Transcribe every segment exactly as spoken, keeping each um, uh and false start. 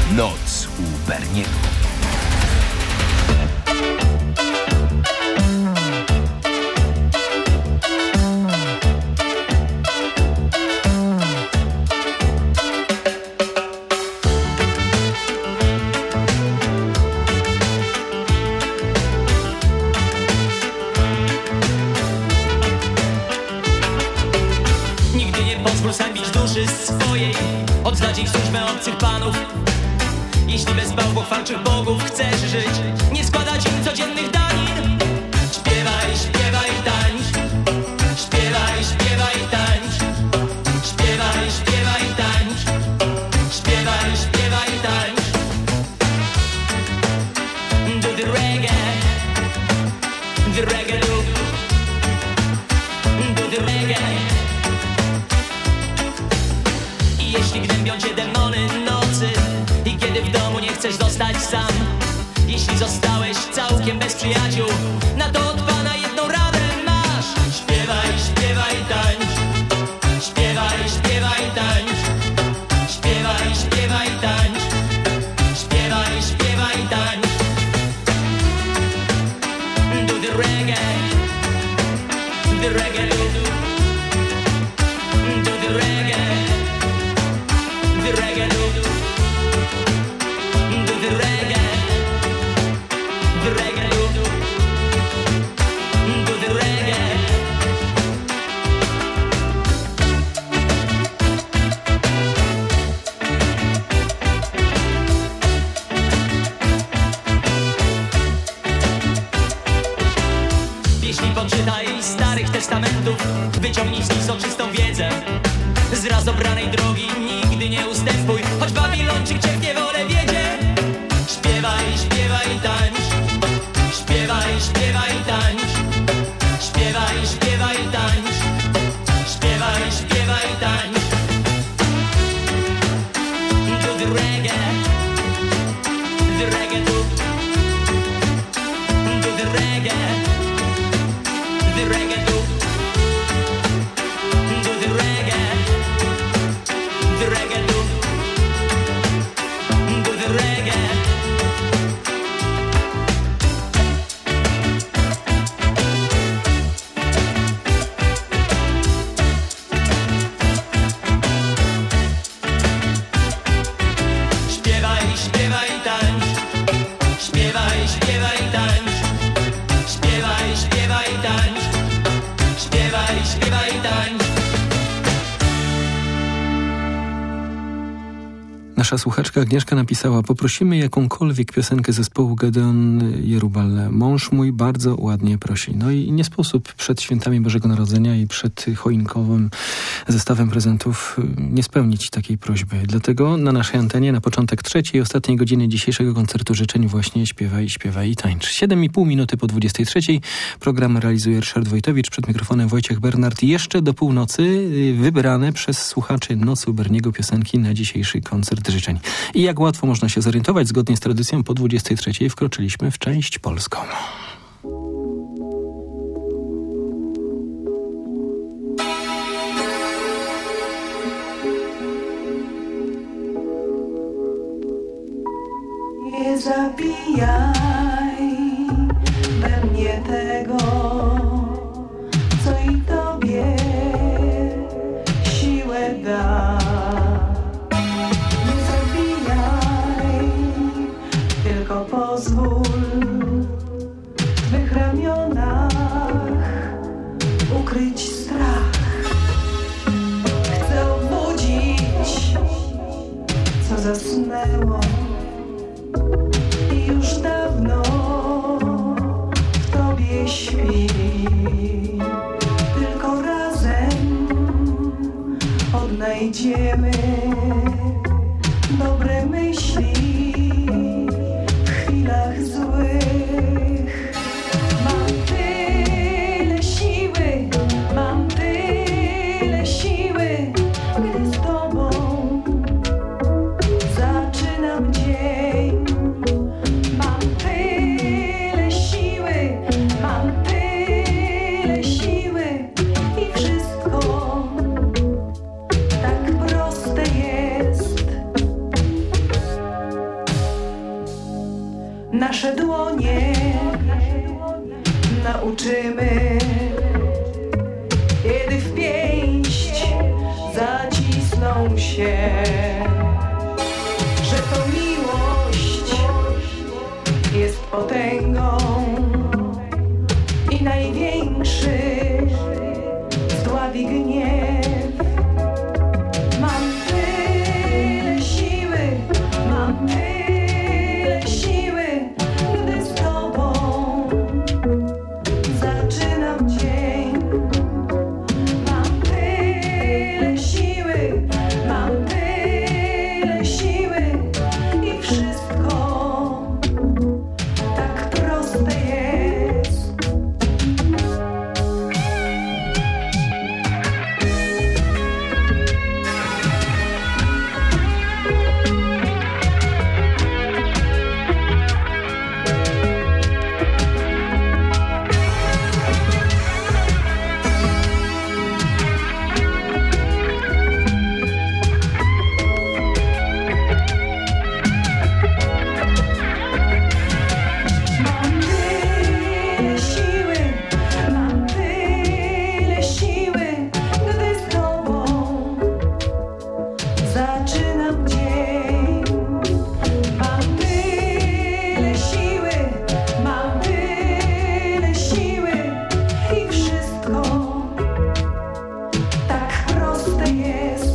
Noc u Berniego. Nigdy nie pozwól hańbić duszy swojej, oddać ich służbę obcych panów. Jeśli bez bałwochwalczych bogów chcesz żyć, nie składać im codziennych danin. Śpiewaj, śpiewaj, tańcz. Śpiewaj, śpiewaj, tańcz. Śpiewaj, śpiewaj, tańcz. Śpiewaj, śpiewaj, tańcz. Do the reggae, the reggae loop. Do the reggae. I jeśli gnębią cię demony nocy, i kiedy w domu nie chcesz zostać sam, jeśli zostałeś całkiem bez przyjaciół, na to od Pana jedną radę masz. Śpiewaj, śpiewaj, tańcz. Śpiewaj, śpiewaj, tańcz. Śpiewaj, śpiewaj, tańcz. Śpiewaj, śpiewaj, tańcz. Do the reggae, the reggae loop. Do the reggae, the reggae loop. Do the reggae, the reggae loop. Do the reggae. Jeśli poczytaj starych testamentów, wyciągnij z nich soczystą wiedzę. Z raz obranej drogi nigdy nie ustępuj, choć Babilończyk cię w niewolę wiedzie. Śpiewaj, śpiewaj, tańcz. Śpiewaj, śpiewaj, tańcz. Śpiewaj, śpiewaj, tańcz. Śpiewaj, śpiewaj, tańcz. Do the reggae, the reggae loop. Do the reggae, the reggae loop. Do the reggae, the reggae loop. Do the reggae. Śpiewaj, śpiewaj, tańcz. Śpiewaj, śpiewaj, tańcz. Śpiewaj, śpiewaj, tańcz. Śpiewaj, śpiewaj, tańcz. Nasza słuchaczka Agnieszka napisała: poprosimy jakąkolwiek piosenkę zespołu Gedeon Jerubal. Mąż mój bardzo ładnie prosi. No i nie sposób przed świętami Bożego Narodzenia i przed choinkowym zestawem prezentów nie spełnić takiej prośby. Dlatego na naszej antenie na początek trzeciej, ostatniej godziny dzisiejszego koncertu życzeń właśnie śpiewaj, śpiewaj i tańcz. siedem i pół minuty po dwudziestej trzeciej. Program realizuje Ryszard Wojtowicz, przed mikrofonem Wojciech Bernard. Jeszcze do północy wybrane przez słuchaczy Nocy u Berniego piosenki na dzisiejszy koncert życzeń. I jak łatwo można się zorientować, zgodnie z tradycją po dwudziestej trzeciej wkroczyliśmy w część polską. Nie zabijaj we mnie tego, co i tobie siłę da. Nie zabijaj, tylko pozwól w twych ramionach ukryć strach. Chcę obudzić, co zasnęło i już dawno w tobie śpi. Tylko razem odnajdziemy dobre myśli w chwilach złych. Mam tyle siły, mam tyle siły, gdy z tobą zaczynam dzień. Mam tyle siły, mam tyle siły i wszystko tak proste jest. nasze dłonie nauczymy, kiedy w pięść zacisną się, że to miłość jest potęgą i największy zdławi gniew. Mam tyle siły, mam tyle siły, gdy z tobą zaczynam dzień. Mam tyle siły, mam tyle siły i wszystko tak proste jest. Mam tyle siły, mam tyle siły, gdy z tobą zaczynam dzień. Mam tyle siły, mam tyle siły i wszystko tak proste jest.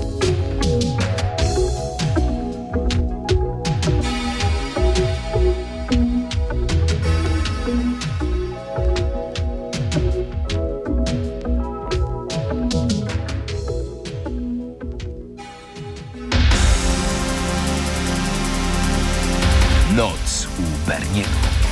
Noc u Berniego.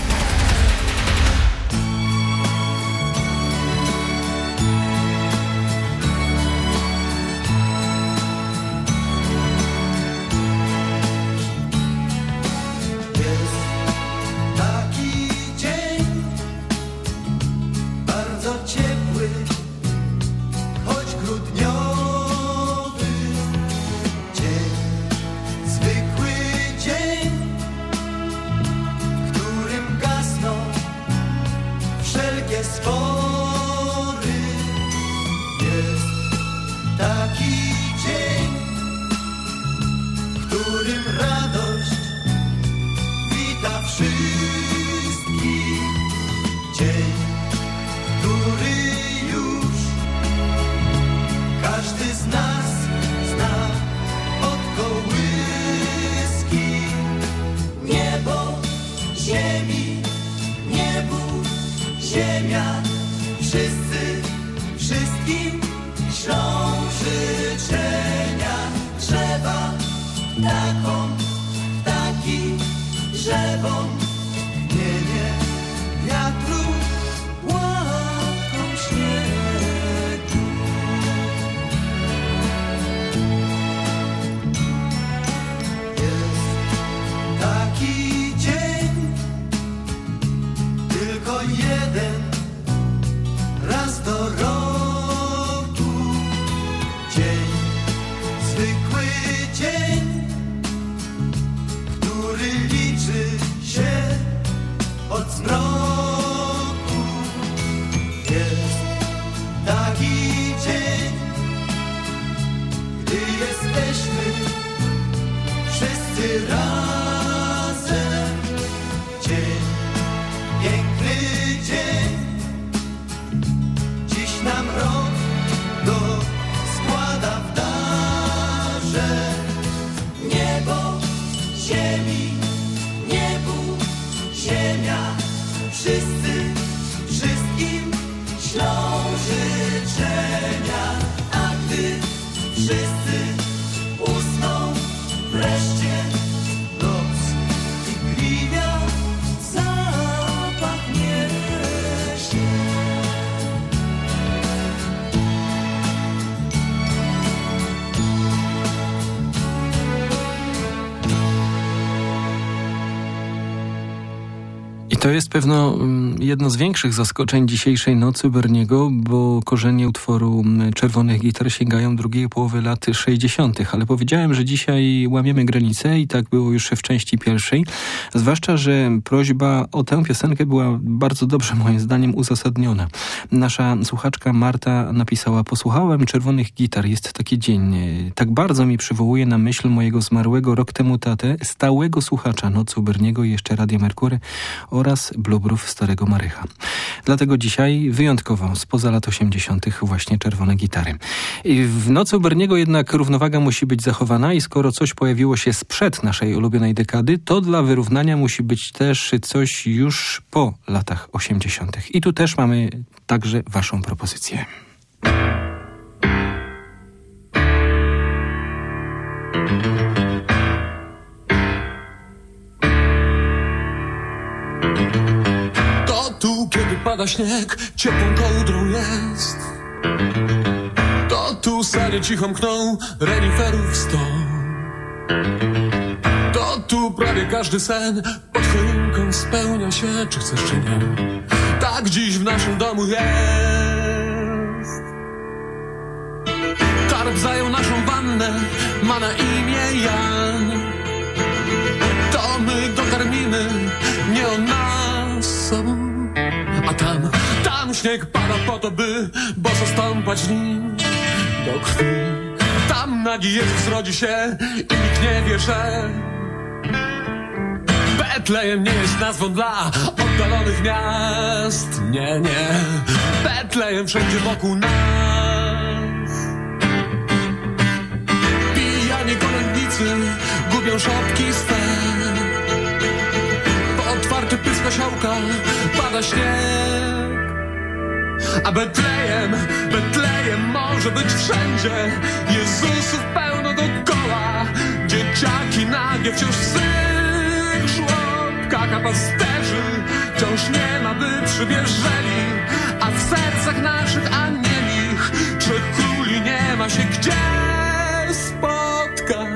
Jest taki dzień, bardzo ciepły, choć grudniowy dzień, zwykły dzień, w którym gasną wszelkie spory. Jest taki dzień, w którym radość wita wszystkich. Dzień, który już każdy z nas zna od kołyski. Niebo, ziemi, niebu, ziemia, wszyscy, wszystkim ślą życzenia. Drzewa, ptakom, ptaki, drzewom, gnienie wiatru, łapką śniegu. Jest taki dzień, tylko jeden raz do roku. Dzień, zwykły dzień, który liczy się od zmroku. Jest taki dzień, gdy jesteśmy wszyscy razem. Dzień, piękny dzień, dziś nam rok go składa w darze. Niebo, ziemi, niebu, ziemia, wszyscy, wszystkim ślą życzenia. A gdy wszyscy usną, wreszcie noc i gliwia zapachnie się. To jest pewno jedno z większych zaskoczeń dzisiejszej nocy Berniego, bo korzenie utworu Czerwonych Gitar sięgają drugiej połowy lat sześćdziesiątych. Ale powiedziałem, że dzisiaj łamiemy granicę i tak było już w części pierwszej. Zwłaszcza, że prośba o tę piosenkę była bardzo dobrze, moim zdaniem, uzasadniona. Nasza słuchaczka Marta napisała: posłuchałem Czerwonych Gitar, jest taki dzień. Tak bardzo mi przywołuje na myśl mojego zmarłego rok temu tatę, stałego słuchacza Nocy Berniego i jeszcze Radia Merkury oraz blubrów Starego Marycha. Dlatego dzisiaj wyjątkowo spoza lat osiemdziesiątych właśnie Czerwone Gitary. I w Nocy Berniego jednak równowaga musi być zachowana i skoro coś pojawiło się sprzed naszej ulubionej dekady, to dla wyrównania musi być też coś już po latach osiemdziesiątych. I tu też mamy także waszą propozycję. To tu, kiedy pada śnieg, ciepłą kołdrą jest. To tu sanie cicho mkną reniferów sto. To tu prawie każdy sen pod choinką spełnia się, czy chcesz, czy nie. Tak dziś w naszym domu jest. Karp zajął naszą wannę, ma na imię Jan. To my go karmimy, nie on nas sobą. A tam, tam śnieg pada po to, by boso stąpać w nim do krwi. Tam nagi Jezus rodzi się i nikt nie wie, że Betlejem nie jest nazwą dla oddalonych miast. Nie, nie, Betlejem wszędzie wokół nas. Pijani kolędnicy gubią szopki swe. Po otwarty pysk osiołka pada śnieg. A Betlejem, Betlejem może być wszędzie. Jezusów pełno dookoła. Dzieciaki nagie wciąż w swych żłobkach. A pasterzy wciąż nie ma, by przybierzeli. A w sercach naszych aniemich trzech króli nie ma się gdzie spotkać.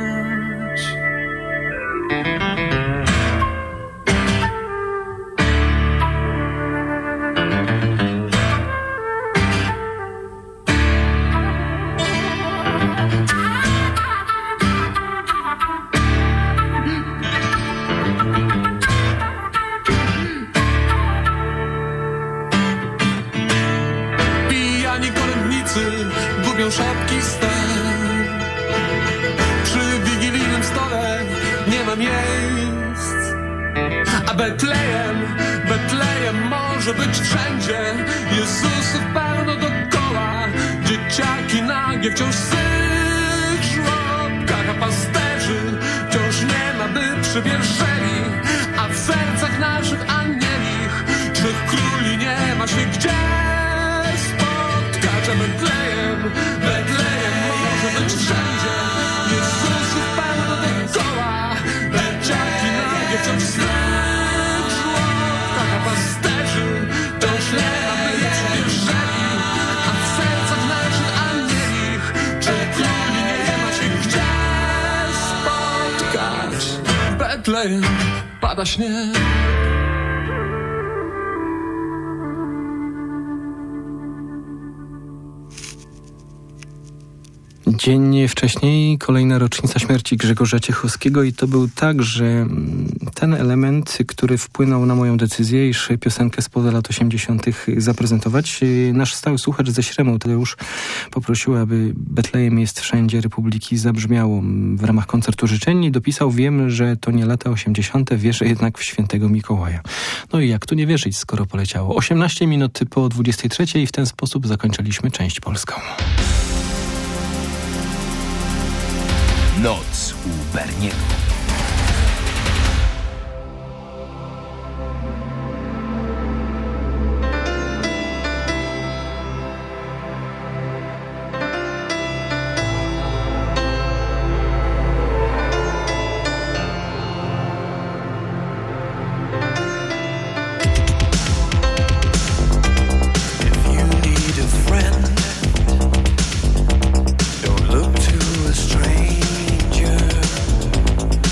Gubią szopki swe. Przy wigilijnym stole nie ma miejsc. A Betlejem, Betlejem może być wszędzie. Jezusów pełno dookoła. Dzieciaki nagie wciąż w swych żłobkach. A pasterzy wciąż nie ma, by przybierzeli. A w sercach naszych aniemich trzech króli nie ma się gdzie spotkać. A Betlejem, Betlejem może być wszędzie. Jezusów pełno dookoła. Dzieciaki nagie wciąż w swych żłobkach. A pasterzy wciąż nie ma, by przybierzeli. A w sercach naszych aniemich trzech króli nie ma się gdzie spotkać. W Betlejem pada śnieg. Dzień wcześniej kolejna rocznica śmierci Grzegorza Ciechowskiego i to był także ten element, który wpłynął na moją decyzję, iż piosenkę spoza lat osiemdziesiątych zaprezentować. Nasz stały słuchacz ze Śremu, Tadeusz, poprosił, aby Betlejem jest wszędzie Republiki zabrzmiało w ramach koncertu życzeń i dopisał: wiem, że to nie lata osiemdziesiąte, wierzę jednak w świętego Mikołaja. No i jak tu nie wierzyć, skoro poleciało osiemnaście minut po dwudziestej trzeciej i w ten sposób zakończyliśmy część polską. Noc u Berniego. Don't look to a stranger.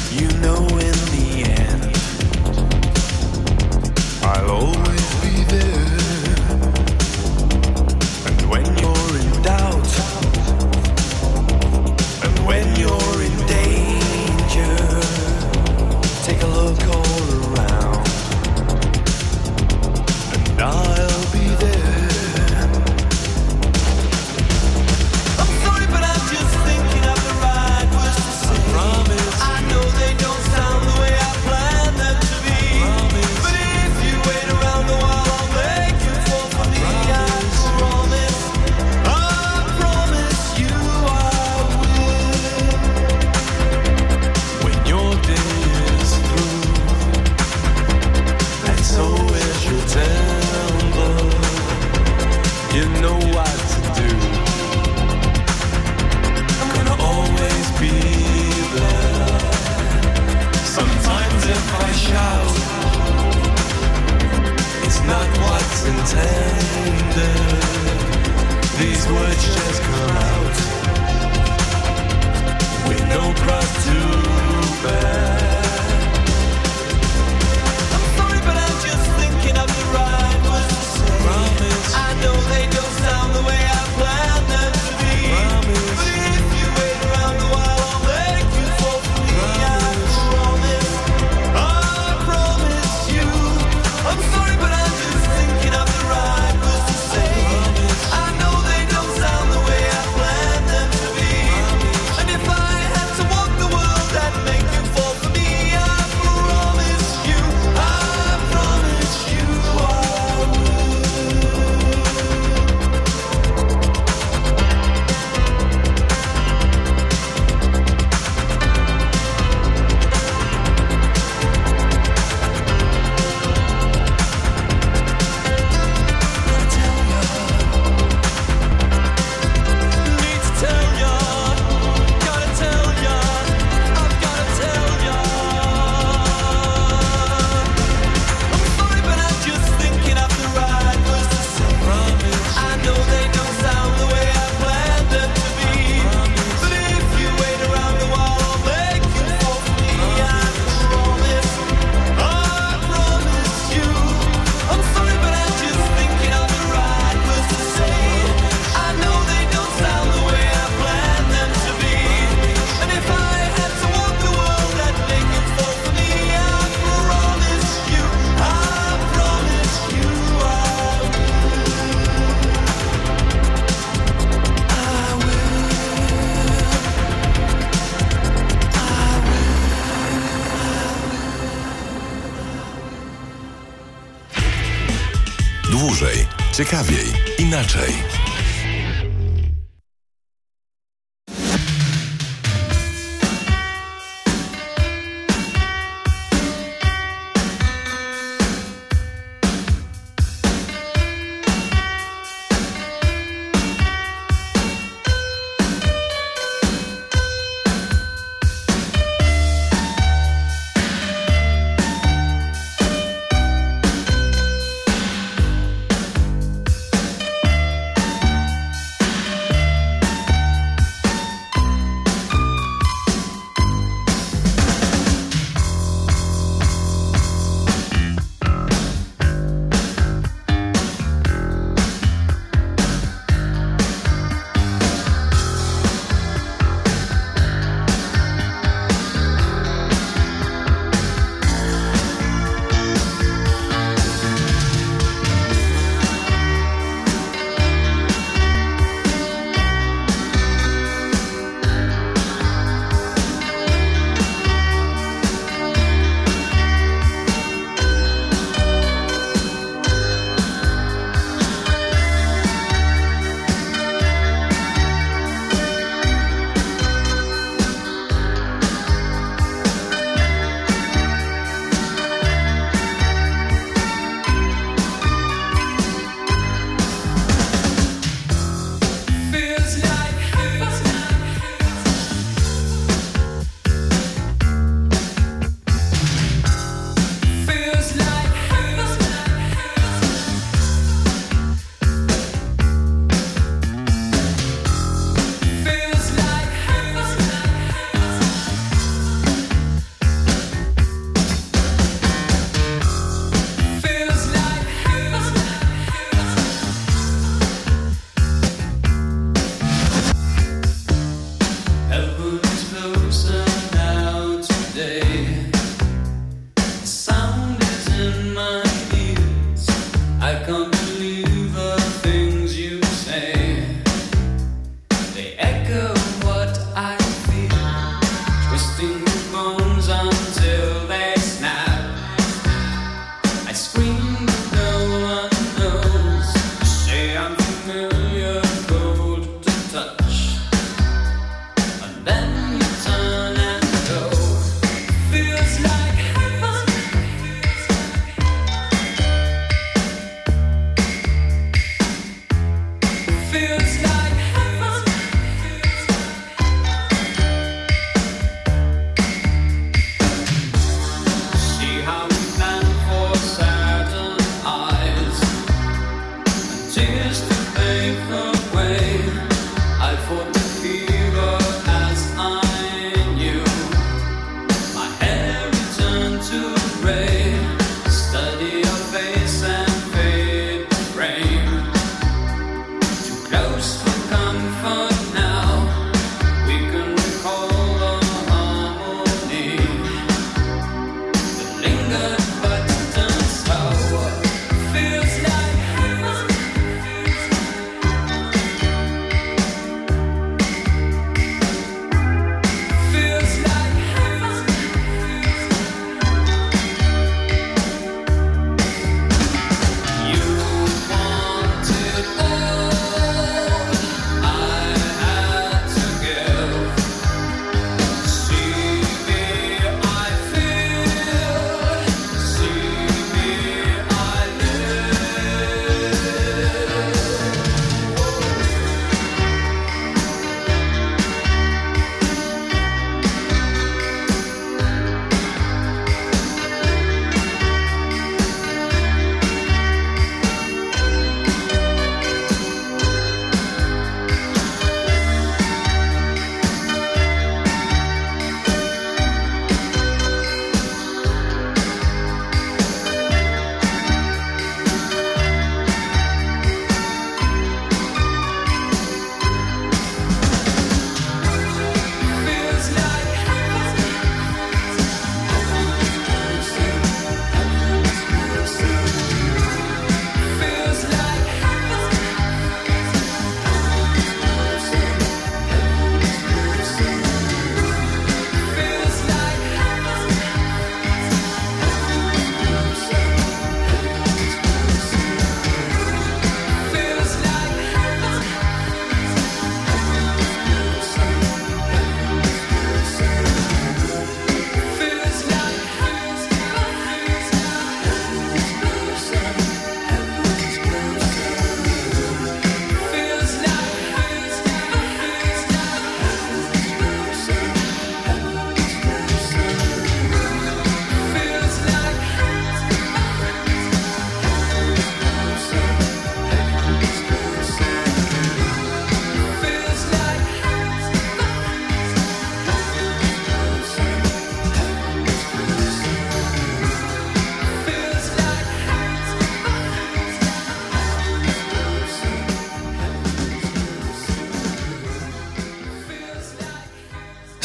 Ciekawiej, inaczej.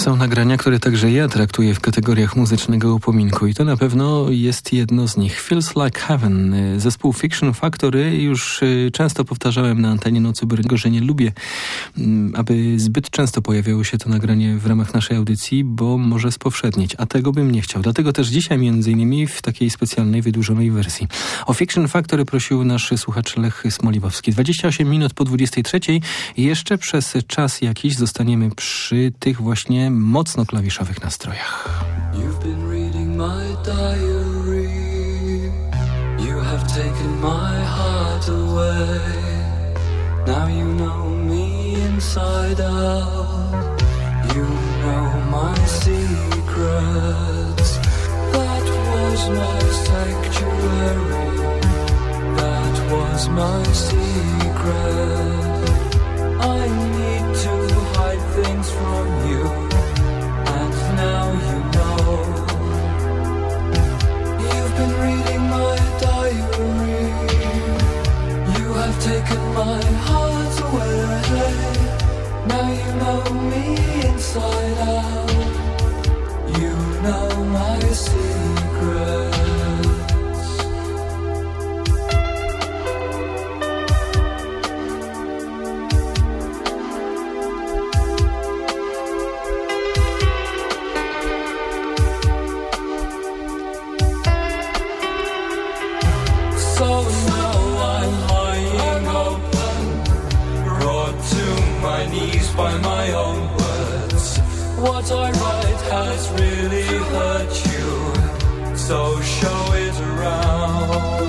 Są nagrania, które także ja traktuję w kategoriach muzycznego upominku i to na pewno jest jedno z nich. Feels Like Heaven, zespół Fiction Factory. Już często powtarzałem na antenie Nocy Uberniego, że nie lubię, aby zbyt często pojawiało się to nagranie w ramach naszej audycji, bo może spowszednieć, a tego bym nie chciał. Dlatego też dzisiaj między innymi w takiej specjalnej, wydłużonej wersji. O Fiction Factory prosił nasz słuchacz Lech Smoliwowski. dwadzieścia osiem minut po dwudziestej trzeciej i jeszcze przez czas jakiś zostaniemy przy tych właśnie mocno klawiszowych nastrojach. You've been reading my diary. You have taken my heart away. Now you know me inside out. You know my secrets. That was my sanctuary. That was my secret. I need to hide things from you. Now you know. You've been reading my diary. You have taken my heart away. Now you know me inside out. You know my secrets. So now I'm lying open, brought to my knees by my own words. What I write has really hurt you, so show it around.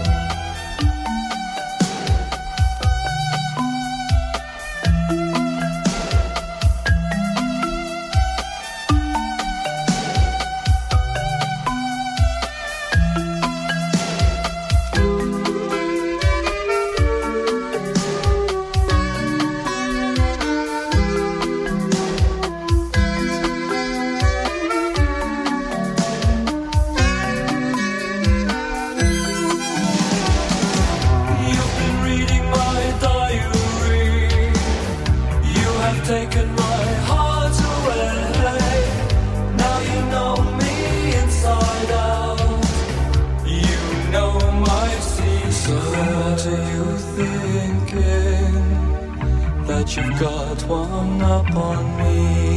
You've got one up on me.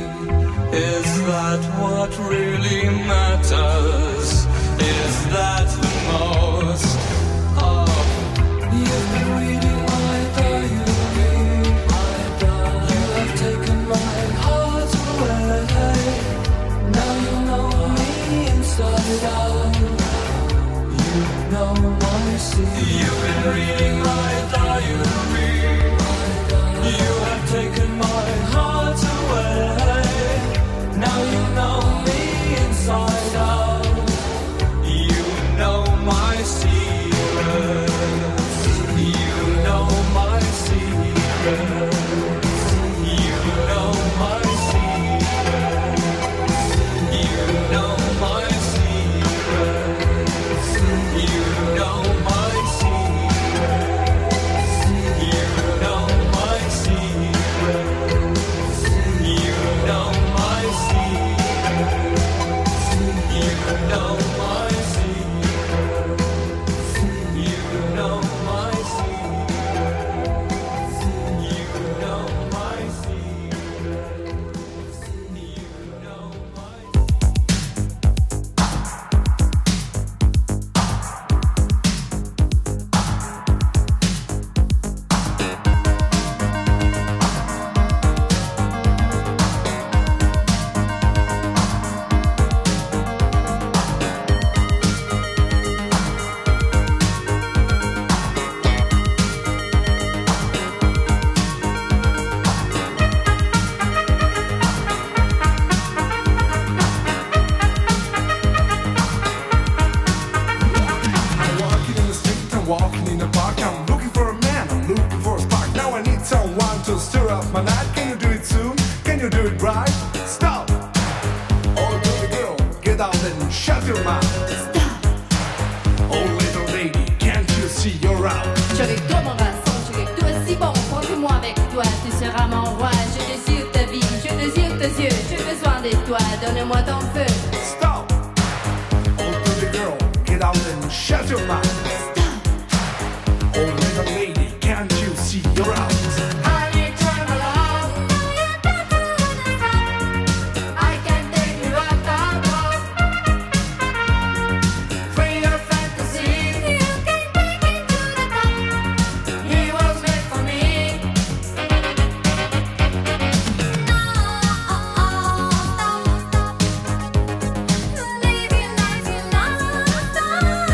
Is that what really matters? Is that the most? Oh, you've been reading my diary. My diary. You have taken my heart away. Now you know me inside out. You know my secret. You've been reading my diary. You have taken my heart away. Now you know me inside out. You know my secrets. You know my secrets. You know my secrets. You know my secrets. You know my secrets. You know my secrets. You know my secrets. You know my secrets. You know my secrets. You know my secrets. You know my walking in the park. I'm looking for a man, I'm looking for a spark. Now I need someone to stir up my night. Can you do it soon? Can you do it right? Stop! Oh, little girl, get out and shut your mouth. Stop! Oh, little lady, can't you see you're out? Je suis avec toi, mon Vincent, je suis avec toi, si bon. Prends-moi avec toi, tu seras mon roi. Je désire ta vie, je désire tes yeux, je donne-moi ton feu. Stop! Oh, pretty girl, get out and shut your mouth. Stop! Oh, little lady, can't you see you're out? Honey, turn around. I can take you up above. Free your fantasy. You can take it to the top. He was made for me. No, oh, oh, stop, stop. Live your life, you non-stop.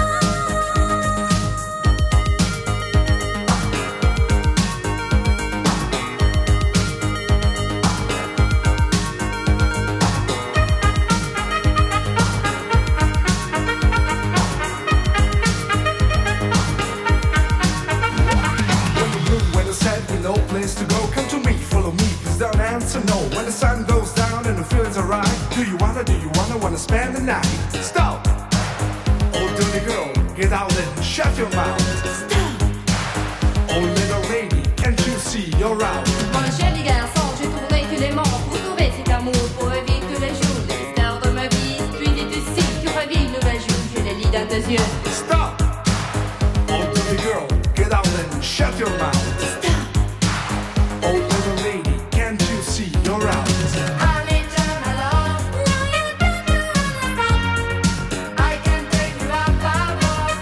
When the blue, when the sad, with no place to go, come to me, follow me, please don't answer no. When the sun goes down and the feelings are right, do you wanna, do you wanna, wanna spend the night? Stop! Oh, dirty girl, get out and shut your mouth. Stop! Oh, little lady, can't you see you're out? Mon joli garçon, j'ai trouvé tous les mots pour trouver cet amour, pour revivre tous les jours de l'histoire de ma vie. Puis dis-tu si tu revis une nouvelle jour, je les lis dans tes yeux. Stop! Oh, dirty girl, get out and shut your mouth. Stop! Oh, little lady, can't you see you're out? Honey, turn around. No, you don't do it. I can take you up above.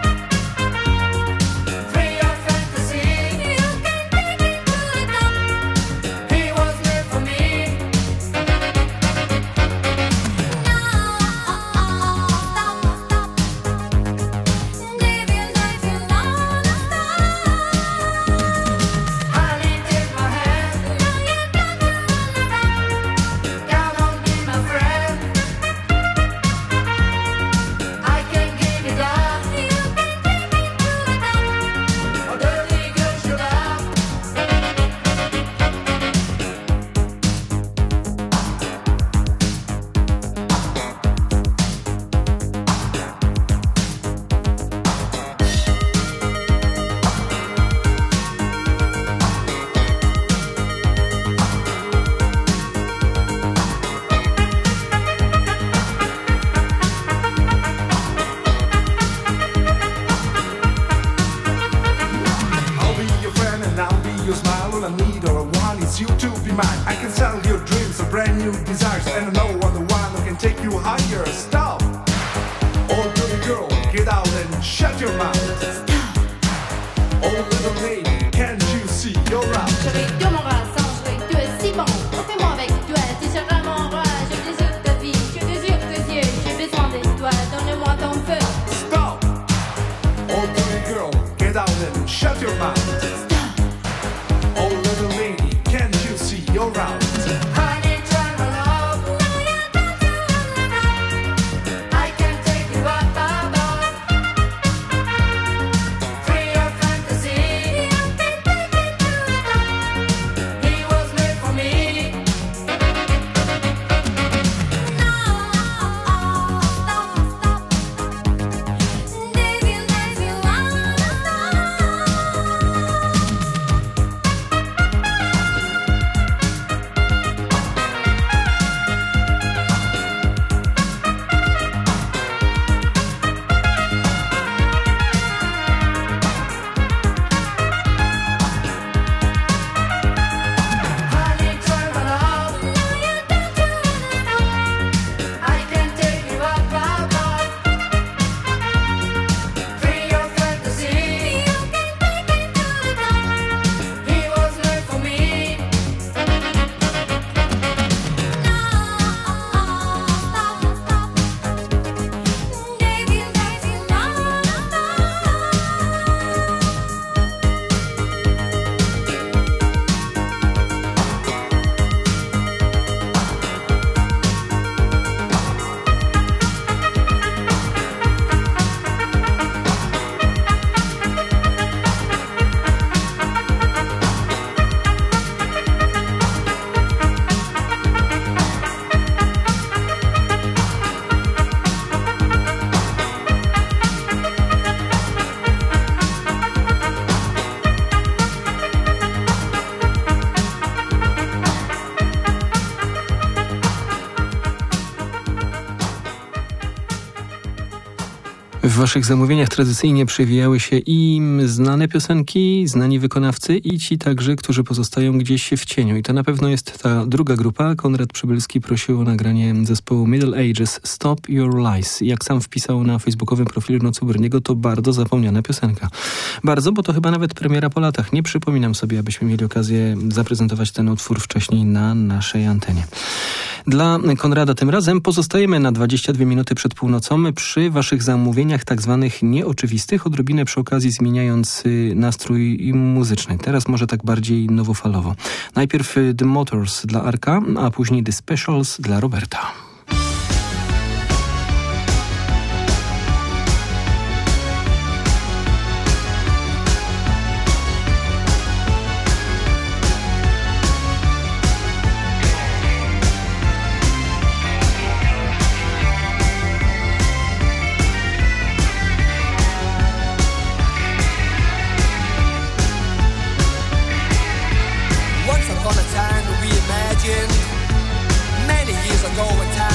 Free your fantasy. You can take it to the top. He was made for me. No, oh, oh, stop, stop. Live your life, you non-stop. Honey, take my hand. No, you don't do it. Come on, be my friend. I can give it up. You can take it to the top. Oh, dirty girl, shut up. I'll be your friend and I'll be your smile. All I need or I want is you to be mine. I can sell your dreams of brand new desires, and I know I'm the one who can take you higher. Stop! Oh, dirty girl, get out and shut your mouth. Stop! Oh, little lady, can't you see you're out? Je vais avec toi, mon garçon, je vais avec toi, si bon. Refais-moi avec toi, tu seras mon roi. Je désire ta vie, je désire tes yeux. J'ai besoin de toi, donne-moi ton feu. Stop! Oh, dirty girl, get out and shut your mouth. Stop! Oh, little lady, can't you see you're out? Honey, turn around. No, you don't do it. I can take you up above. W waszych zamówieniach tradycyjnie przewijały się i znane piosenki, znani wykonawcy i ci także, którzy pozostają gdzieś w cieniu. I to na pewno jest ta druga grupa. Konrad Przybylski prosił o nagranie zespołu Middle Ages Stop Your Lies. Jak sam wpisał na facebookowym profilu Noc u Berniego, to bardzo zapomniana piosenka. Bardzo, bo to chyba nawet premiera po latach. Nie przypominam sobie, abyśmy mieli okazję zaprezentować ten utwór wcześniej na naszej antenie. Dla Konrada tym razem pozostajemy na dwadzieścia dwie minuty przed północą przy waszych zamówieniach tak zwanych nieoczywistych, odrobinę przy okazji zmieniając nastrój muzyczny. Teraz może tak bardziej nowofalowo. Najpierw The Motors dla Arka, a później The Specials dla Roberta. Many years ago, a time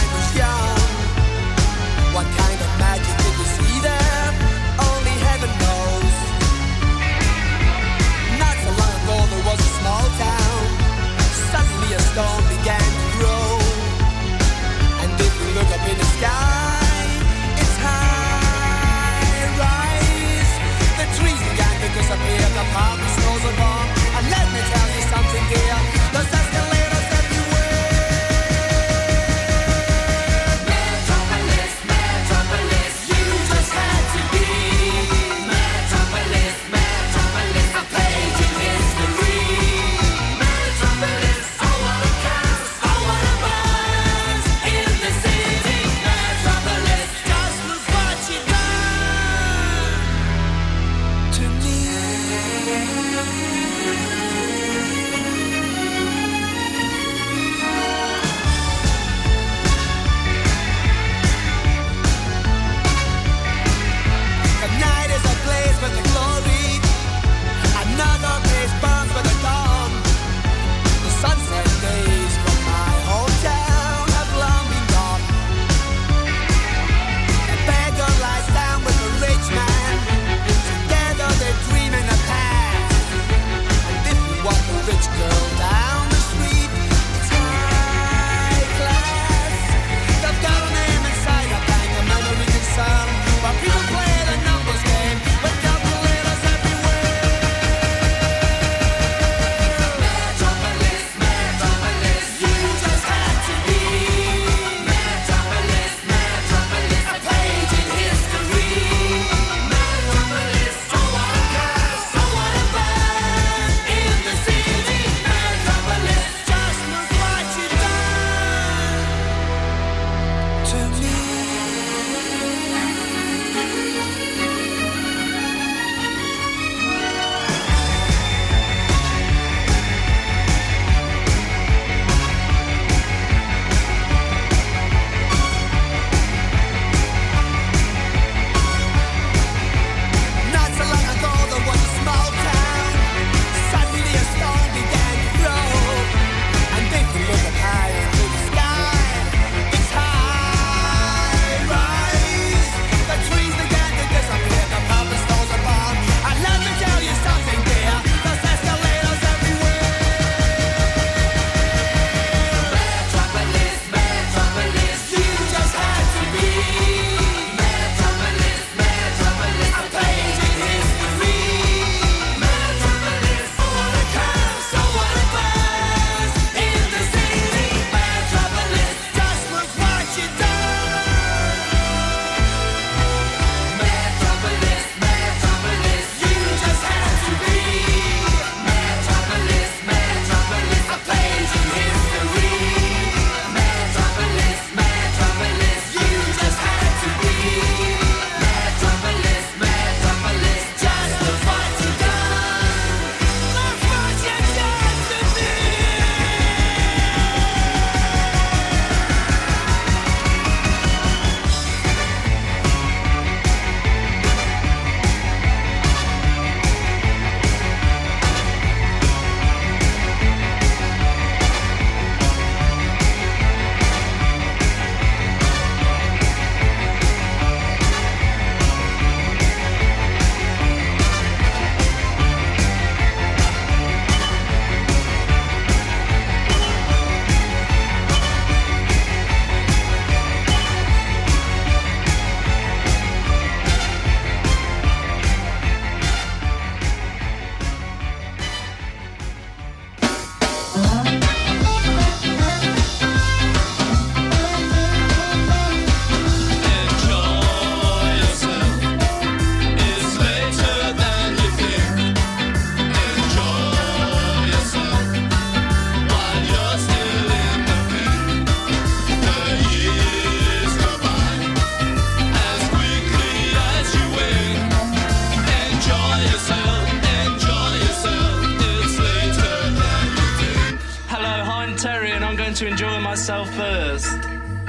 yourself first.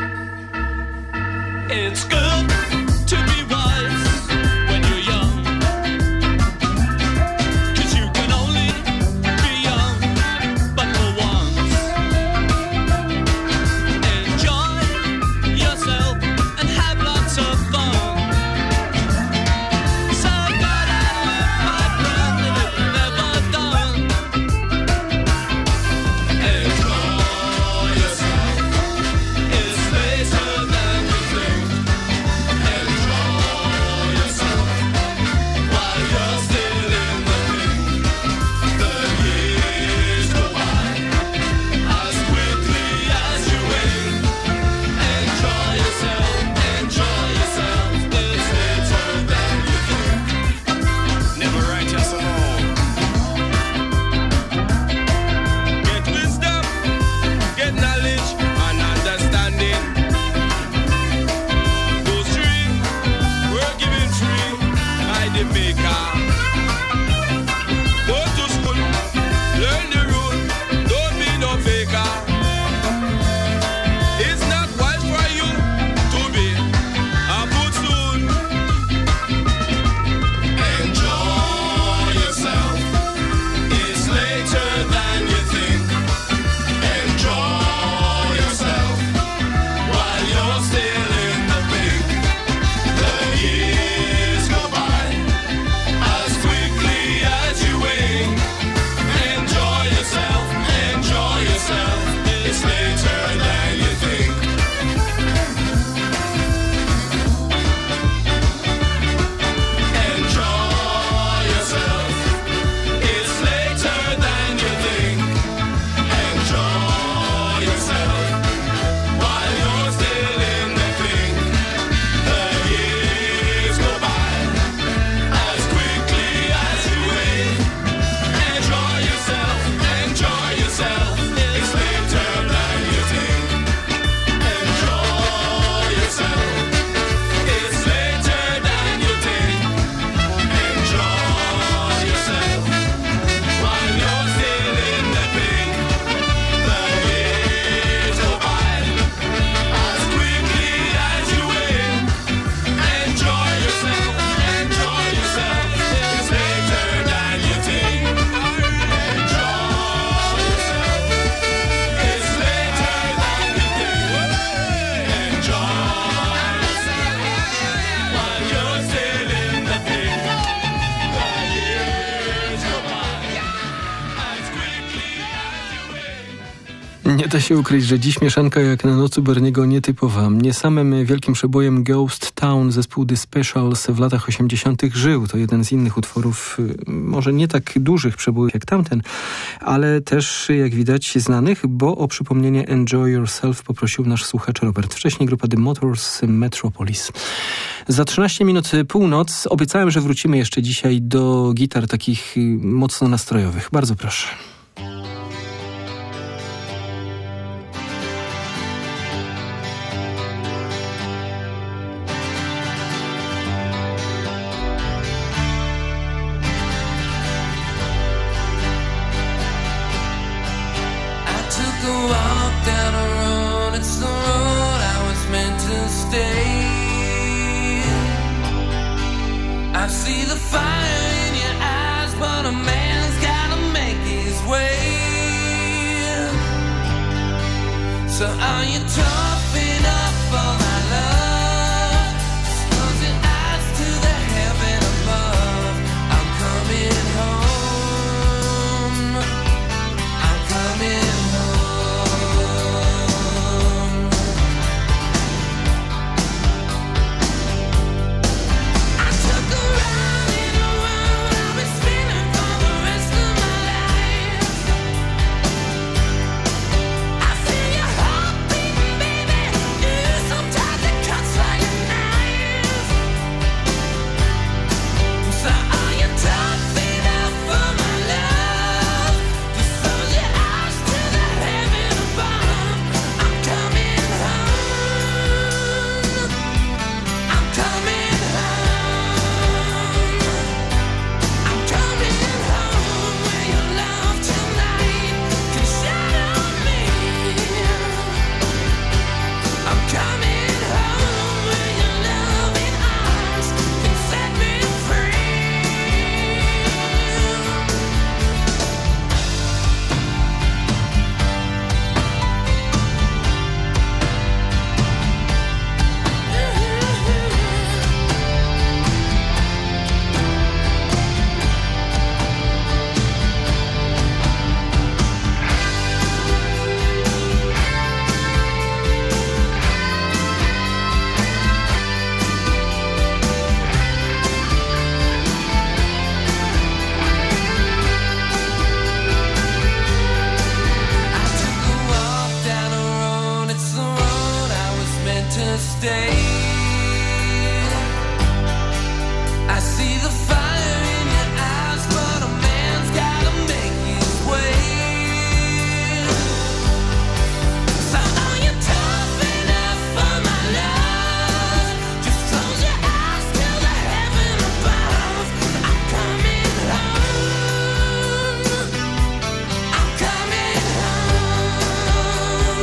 It's good to be wise when you're young, 'cause you can only be young but for once. Enjoy yourself and have lots of fun. So good at it, my friend, and it's never done. Enjoy yourself. It's later than you think. Enjoy yourself while you're still in the pink. The years go by as quickly as you wink. Enjoy yourself, enjoy yourself. It's later than you think. Never write your song. Get wisdom, get knowledge and understanding. Those three were given free by the Maker. Go to school, learn the rule, don't be no faker. It's not wise for you to be a buffoon. Enjoy yourself. It's later than you think. Enjoy yourself while you're still in the pink. The years go by as quickly as you wink. Enjoy yourself, enjoy yourself. It's later than you think. Enjoy yourself. It's later than you think. Enjoy yourself while you're still in the pink. The years go by as quickly as you wink. Enjoy yourself, enjoy yourself. It's later than you think. Enjoy yourself. It's later than you think. Enjoy yourself while you're still in the pink. The years go by as quickly as you wink. Enjoy yourself, enjoy yourself. It's later than you think. Enjoy yourself. It's later than you think. Enjoy yourself while you're still in the pink. The years go by as quickly as you wink. Nie da się ukryć, że dziś mieszanka jak na nocy Berniego nietypowa. Nie samym wielkim przebojem Ghost Town zespół The Specials w latach osiemdziesiątych żył. To jeden z innych utworów, y, może nie tak dużych przebojów jak tamten, ale też, jak widać, znanych, bo o przypomnienie Enjoy Yourself poprosił nasz słuchacz Robert. Wcześniej grupa The Motors, Metropolis. Za trzynaście minut północ. Obiecałem, że wrócimy jeszcze dzisiaj do gitar takich y, mocno nastrojowych. Bardzo proszę. I took a walk down a road, it's the road I was meant to stay. I see the fire in your eyes, but a man's gotta make his way. stay. I see the fire in your eyes, but a man's gotta make his way. So are you tough enough for my love? Just close your eyes till the heaven above. I'm coming home. I'm coming home.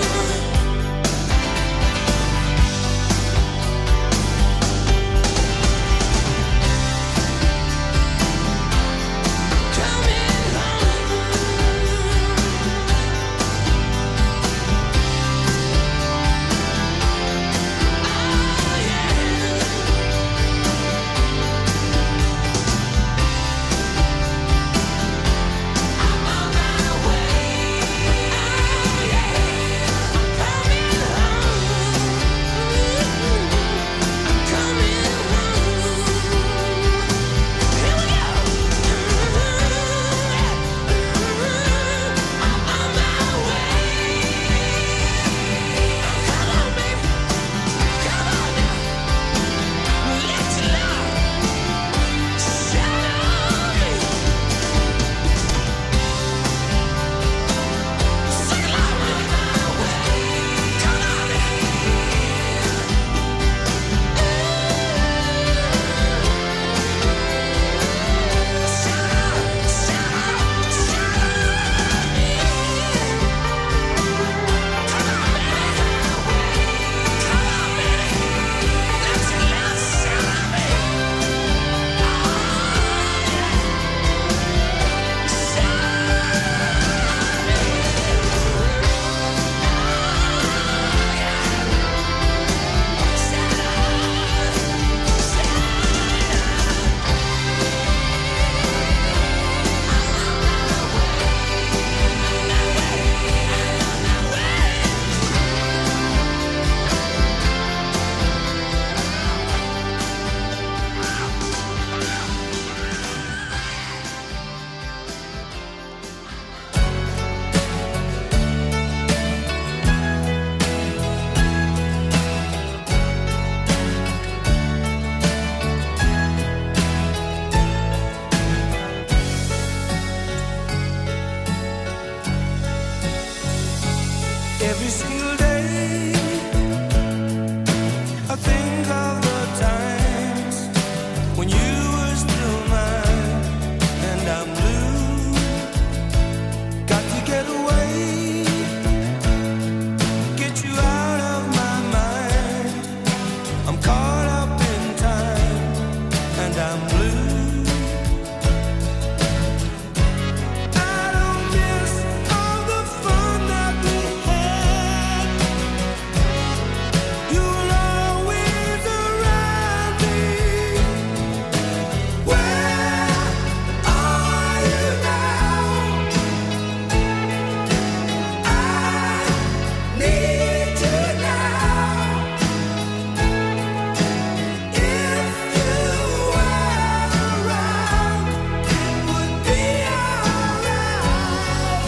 Every single day I think of the times when you were still mine and I'm blue. Got to get away, get you out of my mind. I'm caught up in time and I'm blue. I don't miss all the fun that we had. You were always around me. Where are you now? I need you now. If you were around, it would be alright.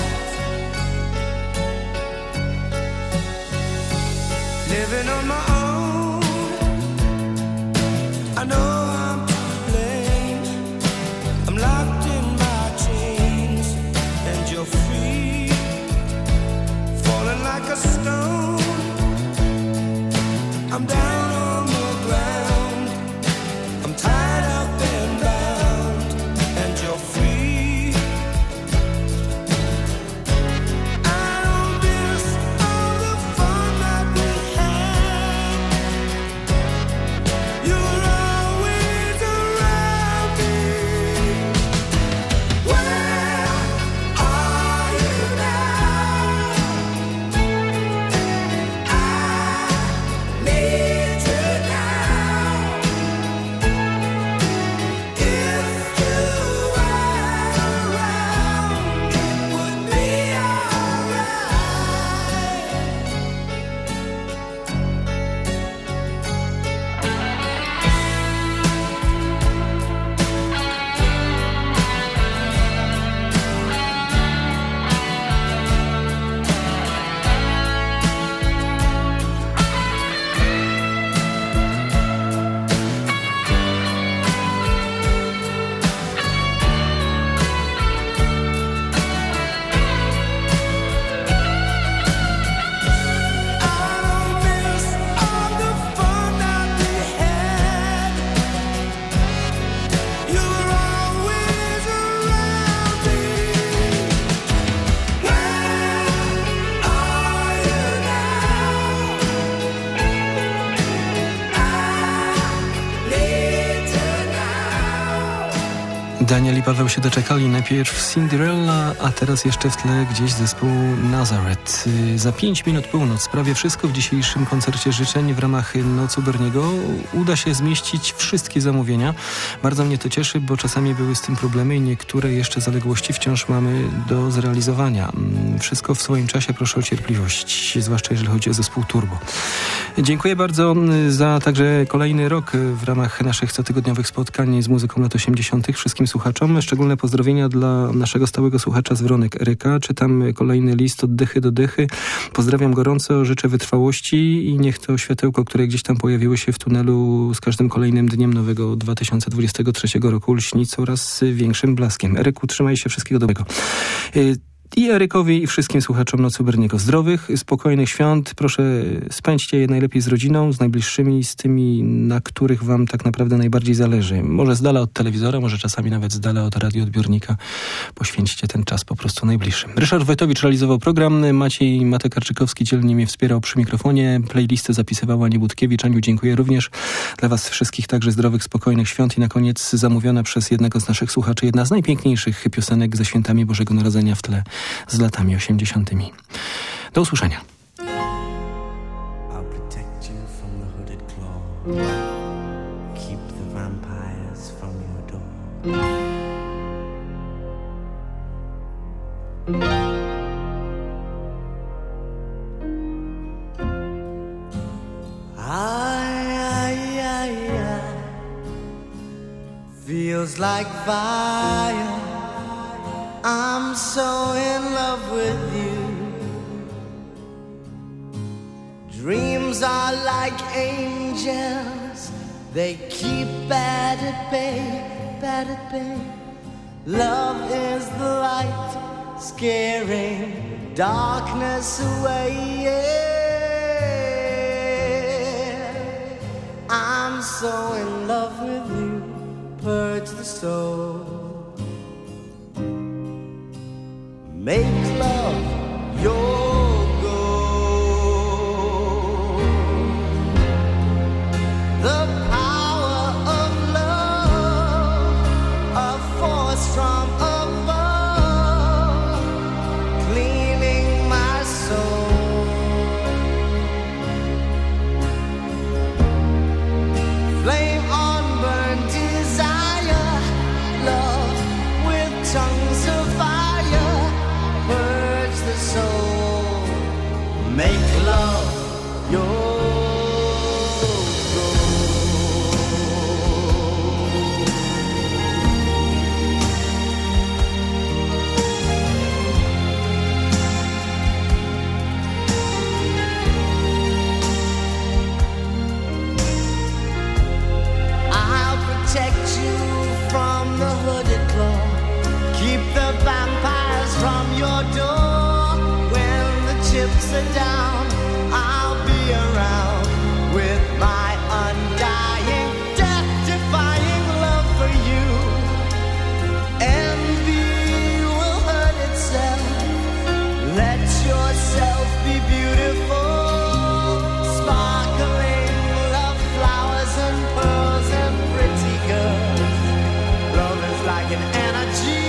Living on my own, I know I'm to blame. I'm locked in my chains and you're free, falling like a stone. I'm down on the ground, I'm tied up and bound and you're free. I don't miss all the fun that we had. You were always around me. Where are you now? I need Daniel i Paweł się doczekali. Najpierw Cinderella, a teraz jeszcze w tle gdzieś zespół Nazareth. Za pięć minut północ. Prawie wszystko w dzisiejszym koncercie życzeń w ramach Nocy Berniego. Uda się zmieścić wszystkie zamówienia. Bardzo mnie to cieszy, bo czasami były z tym problemy i niektóre jeszcze zaległości wciąż mamy do zrealizowania. Wszystko w swoim czasie, proszę o cierpliwość, zwłaszcza jeżeli chodzi o zespół Turbo. Dziękuję bardzo za także kolejny rok w ramach naszych cotygodniowych spotkań z muzyką lat osiemdziesiątych. Wszystkim słuchaczom. Szczególne pozdrowienia dla naszego stałego słuchacza z Wronek, Eryka. Czytam kolejny list od dychy do dychy. Pozdrawiam gorąco, życzę wytrwałości i niech to światełko, które gdzieś tam pojawiło się w tunelu z każdym kolejnym dniem nowego dwa tysiące dwudziestego trzeciego roku lśni coraz większym blaskiem. Eryku, trzymaj się, wszystkiego dobrego. I Erykowi, i wszystkim słuchaczom Nocy Berniego zdrowych, spokojnych świąt. Proszę, spędźcie je najlepiej z rodziną, z najbliższymi, z tymi, na których wam tak naprawdę najbardziej zależy. Może z dala od telewizora, może czasami nawet z dala od radioodbiornika. Poświęćcie ten czas po prostu najbliższym. Ryszard Wojtowicz realizował program, Maciej Matek-Arczykowski dzielnie mnie wspierał przy mikrofonie, playlistę zapisywała Ania Budkiewicz. Aniu, dziękuję również. Dla was wszystkich także zdrowych, spokojnych świąt i na koniec zamówiona przez jednego z naszych słuchaczy jedna z najpiękniejszych piosenek ze świętami Bożego Narodzenia w tle z latami osiemdziesiątymi. Do usłyszenia. I'll protect you from the hooded claw. Keep the vampires from your door. I, I, I, I feels like fire. I'm so in love with you. Dreams are like angels. They keep bad at bay, bad at bay. Love is the light, scaring darkness away. Yeah. I'm so in love with you. Purge the soul. Make love your goal. The power of love, a force from above, cleaning my soul. Flame on burn desire, love with tongues of fire. Purge the soul, make love your I'll protect you from the hooded claw. Keep the vampires from your door. When the chips are down, I'll be around with my undying, death-defying love for you. Envy will hurt itself. Let yourself be beautiful. Sparkling love flowers and pearls and pretty girls. Love is like an energy.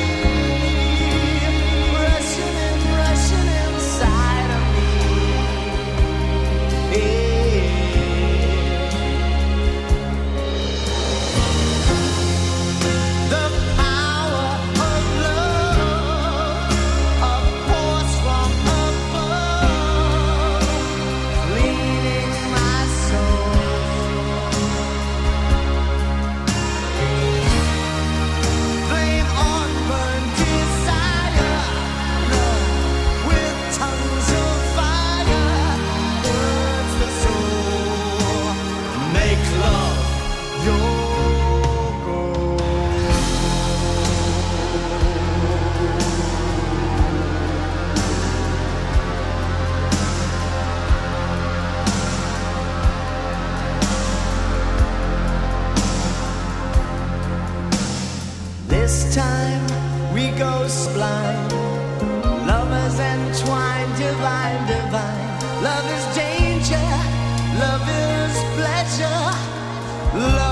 This time we go sublime. Lovers entwined, divine, divine. Love is danger, love is pleasure. Love